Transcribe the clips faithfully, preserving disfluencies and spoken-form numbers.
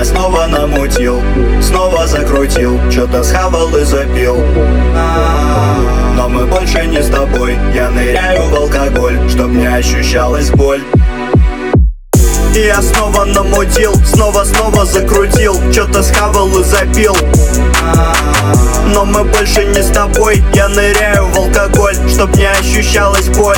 Я снова намутил, снова закрутил, что-то схавал и запил. Но мы больше не с тобой. Я ныряю в алкоголь, чтоб не ощущалась боль. И я снова намутил, снова-снова закрутил, что-то схавал и запил. Но мы больше не с тобой. Я ныряю в алкоголь, чтоб не ощущалась боль.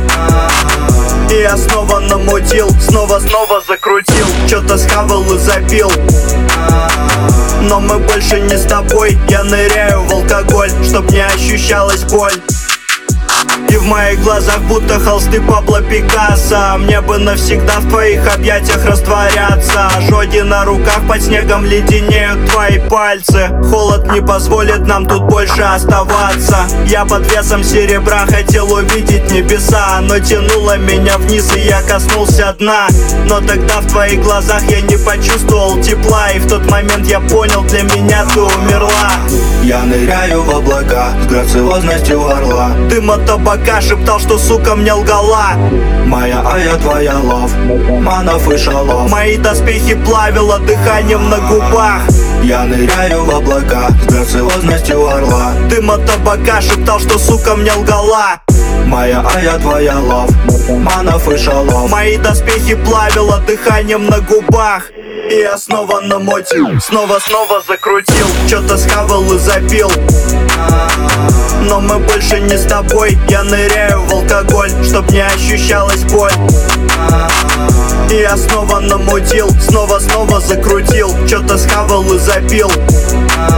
И я снова намутил, снова-снова закрутил, что-то схавал и запил. Но мы больше не с тобой. Я ныряю в алкоголь, чтоб не ощущалась боль. И в моих глазах будто холсты Пабло Пикассо. Мне бы навсегда в твоих объятиях растворяться. Ожоги на руках под снегом леденеют твои пальцы. Холод не позволит нам тут больше оставаться. Я под весом серебра хотел увидеть небеса, но тянуло меня вниз, и я коснулся дна. Но тогда в твоих глазах я не почувствовал тепла. И в тот момент я понял, для меня ты умерла. Я ныряю в облака с грациозностью орла. Дым от табака шептал, что сука мне лгала. Моя, а я твоя лав, манов и шалов. Мои доспехи плавило дыханием на губах. Я ныряю в облака с грациозностью орла. Дым от табака шептал, что сука мне лгала. Моя, а я твоя лав, манов и шалов. Мои доспехи плавило дыханием на губах. И я снова намутил, снова-снова закрутил, что-то схавал и запил. Но мы больше не с тобой. Я ныряю в алкоголь, чтоб не ощущалась боль. И я снова намутил, снова-снова закрутил, что-то схавал и запил.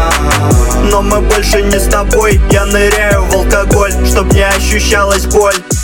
Но мы больше не с тобой. Я ныряю в алкоголь, чтоб не ощущалась боль.